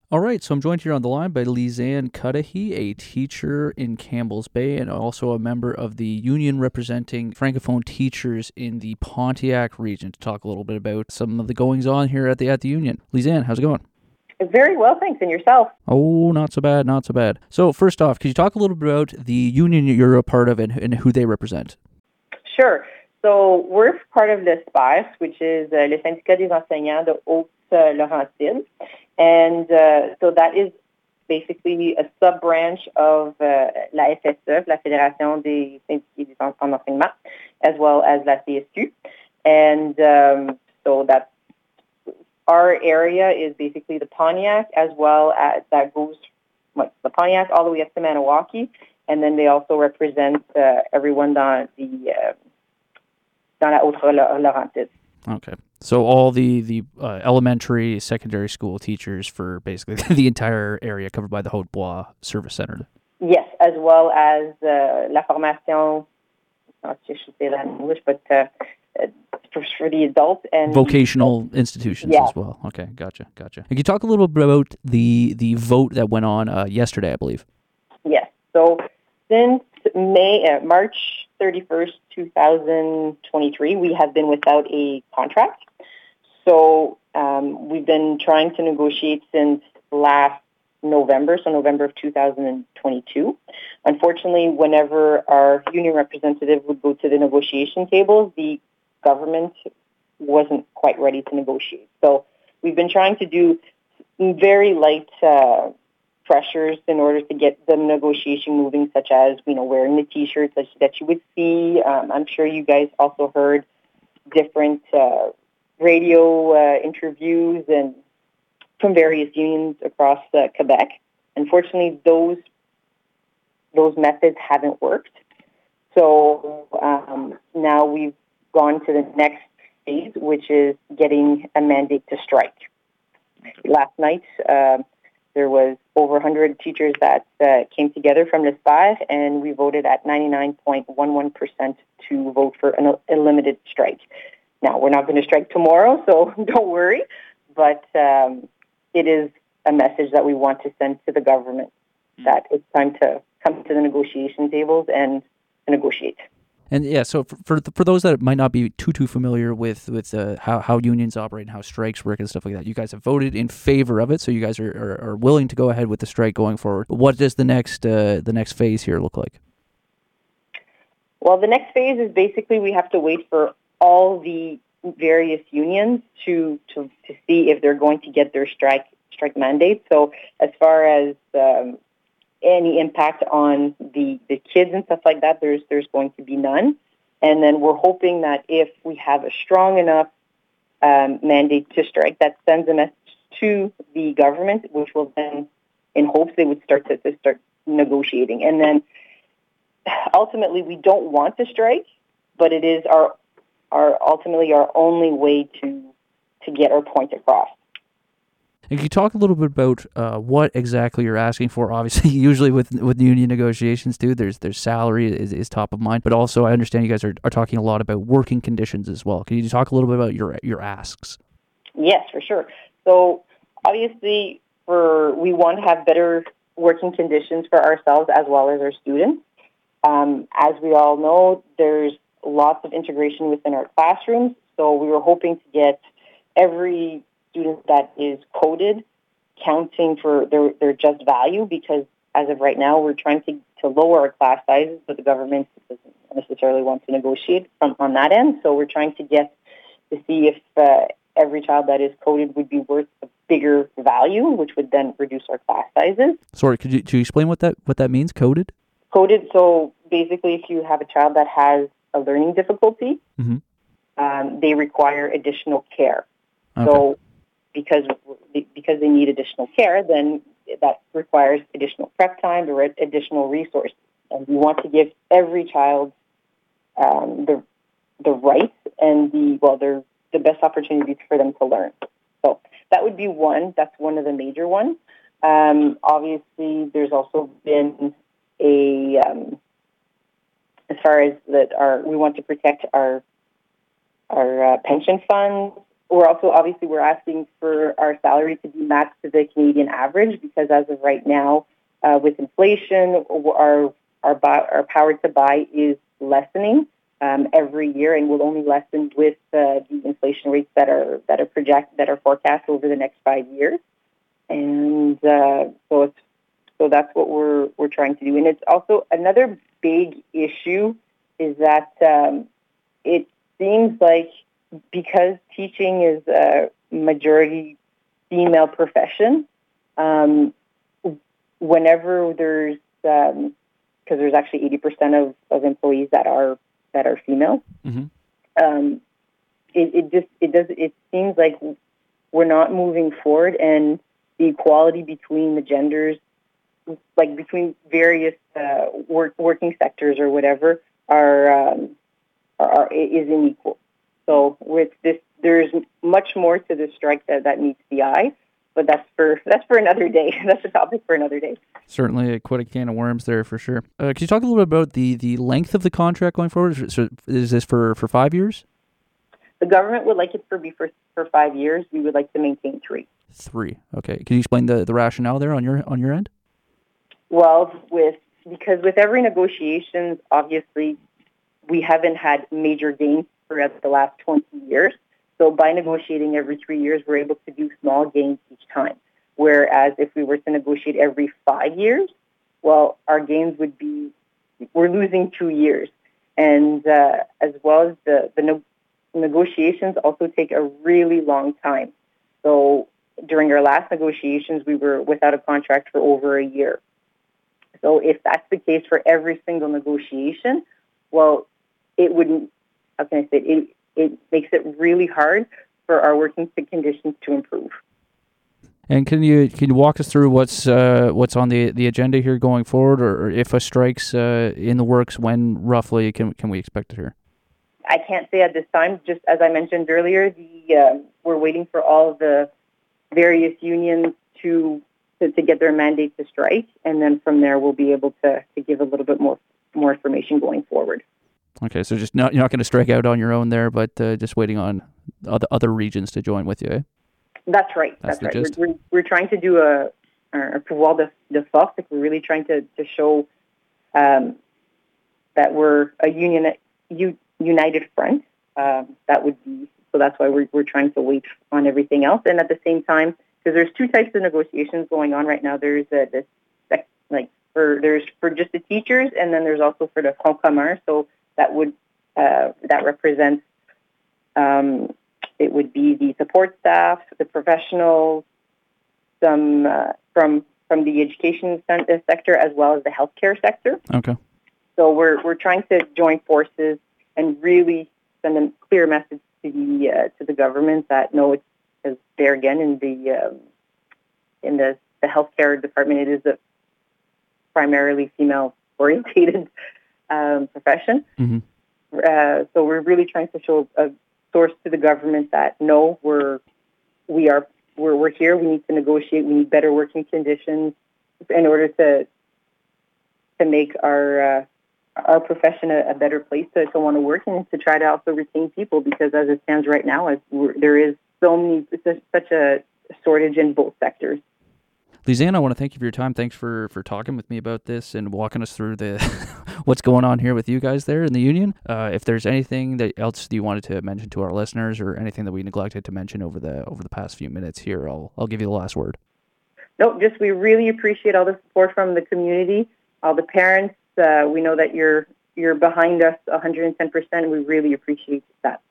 All right, so I'm joined here on the line by Lisanne Cudahy, a teacher in Campbell's Bay and also a member of the union representing Francophone teachers in the Pontiac region, to talk a little bit about some of the goings on here at the union. Lisanne, how's it going? Very well, thanks. And yourself? Oh, not so bad, not so bad. So first off, could you talk a little bit about the union you're a part of and who they represent? Sure. So we're part of le SPERS, which is le Syndicat des enseignants de Haute-Laurentide. And so that is basically a sub-branch of la FSE, la Fédération des syndiqués en enseignement, as well as la CSU. And so that's our area is basically the Pontiac, as well as that goes the Pontiac all the way up to Maniwaki. And then they also represent everyone dans la Haute-Laurentide. Okay. So all the elementary, secondary school teachers for basically the entire area covered by the Haute-Bois Service Center. Yes, as well as la formation, I should say that in English, but for the adults and vocational institutions as well. Okay, gotcha. And can you talk a little bit about the vote that went on yesterday, I believe? Yes. So since March 31st, 2023, we have been without a contract. So we've been trying to negotiate since last November, so November of 2022. Unfortunately, whenever our union representative would go to the negotiation tables, the government wasn't quite ready to negotiate. So we've been trying to do very light pressures in order to get the negotiation moving, such as, wearing the T-shirts that you would see. I'm sure you guys also heard different radio interviews and from various unions across Quebec. Unfortunately, those methods haven't worked. So now we've gone to the next phase, which is getting a mandate to strike. Last night, there was over 100 teachers that came together from the SPERS, and we voted at 99.11% to vote for a limited strike. Now, we're not going to strike tomorrow, so don't worry, but it is a message that we want to send to the government that it's time to come to the negotiation tables and negotiate. And yeah, so for those that might not be too familiar with how unions operate and how strikes work and stuff like that, you guys have voted in favor of it, so you guys are willing to go ahead with the strike going forward. What does the next phase here look like? Well, the next phase is basically we have to wait for all the various unions to see if they're going to get their strike mandate. So as far as any impact on the kids and stuff like that, there's going to be none. And then we're hoping that if we have a strong enough mandate to strike, that sends a message to the government, which will then, in hopes, they would start to start negotiating. And then ultimately, we don't want to strike, but it is our ultimately our only way to get our point across. And can you talk a little bit about what exactly you're asking for? Obviously, usually with union negotiations too, there's salary is top of mind, but also I understand you guys are talking a lot about working conditions as well. Can you talk a little bit about your asks? Yes, for sure. So obviously, we want to have better working conditions for ourselves as well as our students. As we all know, there's lots of integration within our classrooms, so we were hoping to get every student that is coded counting for their just value, because as of right now, we're trying to lower our class sizes, but the government doesn't necessarily want to negotiate on that end. So we're trying to see if every child that is coded would be worth a bigger value, which would then reduce our class sizes. Sorry, could you explain what that means, coded? Coded, so basically if you have a child that has a learning difficulty, they require additional care. Okay. So because they need additional care, then that requires additional prep time or additional resources. And we want to give every child the rights and the best opportunities for them to learn. So that would be one. That's one of the major ones. Obviously, there's also been as far as we want to protect our pension funds we're asking for our salary to be matched to the Canadian average, because as of right now, with inflation, our power to buy is lessening every year, and will only lessen with the inflation rates that are forecast over the next 5 years. And so that's what we're trying to do. And it's also another big issue is that it seems like, because teaching is a majority female profession, whenever there's because there's actually 80% of employees that are female, it seems like we're not moving forward, and the equality between the genders, like between various working sectors or whatever, is unequal. So with this, there's much more to the strike that meets the eye, but that's for another day. That's a topic for another day. Certainly quite a can of worms there for sure. Could you talk a little bit about the length of the contract going forward? So is this for 5 years? The government would like it for 5 years. We would like to maintain 3. 3. Okay. Can you explain the rationale there on your end? Well, because with every negotiations, obviously, we haven't had major gains throughout the last 20 years. So by negotiating every 3 years, we're able to do small gains each time. Whereas if we were to negotiate every 5 years, well, our gains would be, we're losing 2 years. And as well as the negotiations also take a really long time. So during our last negotiations, we were without a contract for over a year. So if that's the case for every single negotiation, well, it wouldn't, how can I say, it makes it really hard for our working conditions to improve. And can you walk us through what's on the agenda here going forward, or if a strike's in the works, when roughly can we expect it here? I can't say at this time. Just as I mentioned earlier, we're waiting for all of the various unions to get their mandate to strike, and then from there we'll be able to give a little bit more information going forward. Okay, so just you're not going to strike out on your own there, but just waiting on other regions to join with you, eh? That's right. That's right. Gist. We're trying to do a pouvoir de force. Like, we're really trying to show that we're a united front. That would be, so that's why we're trying to wait on everything else. And at the same time, because there's 2 types of negotiations going on right now. There's there's for just the teachers, and then there's also for the Front commun. So that would that represents it would be the support staff, the professionals, some from the education sector, as well as the healthcare sector. Okay. So we're trying to join forces and really send a clear message to the government that no, it's, because there again in the healthcare department, it is a primarily female orientated profession. Mm-hmm. So we're really trying to show a source to the government that no, we're here. We need to negotiate. We need better working conditions in order to make our profession a better place to want to work, and to try to also retain people, because as it stands right now, there is such a shortage in both sectors. Lisanne, I want to thank you for your time. Thanks for talking with me about this and walking us through what's going on here with you guys there in the union. If there's anything else you wanted to mention to our listeners, or anything that we neglected to mention over the past few minutes here, I'll give you the last word. No, just we really appreciate all the support from the community, all the parents. We know that you're behind us 110%. We really appreciate that.